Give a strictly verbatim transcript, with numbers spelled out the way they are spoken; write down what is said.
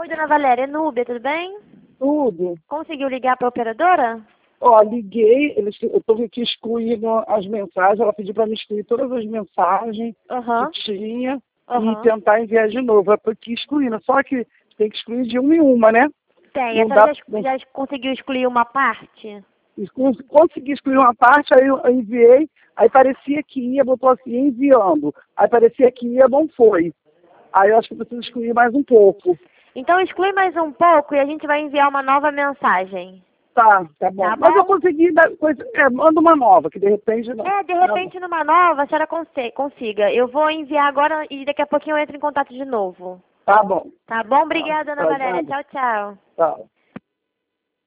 Oi, dona Valéria, Núbia, tudo bem? Tudo. Conseguiu ligar para a operadora? Ó, liguei, eles, eu estou aqui excluindo as mensagens, ela pediu para me excluir todas as mensagens Aham. que tinha Aham. e tentar enviar de novo. Eu estou aqui excluindo, só que tem que excluir de uma em uma, né? Tem. Não A dá, senhora já, já conseguiu excluir uma parte? cons- consegui excluir uma parte, aí eu enviei, aí parecia que ia, botou assim, enviando. Aí parecia que ia, não foi. Aí eu acho que eu preciso excluir mais um pouco. Então exclui mais um pouco e a gente vai enviar uma nova mensagem. Tá, tá bom. Tá Mas eu bom? consegui dar coisa, é, manda uma nova, que de repente não. É, de repente numa nova a senhora conse- consiga. Eu vou enviar agora e daqui a pouquinho eu entro em contato de novo. Tá bom. Tá bom? Obrigada, Tá, Ana tá, Valéria. nada. Tchau, tchau. Tá.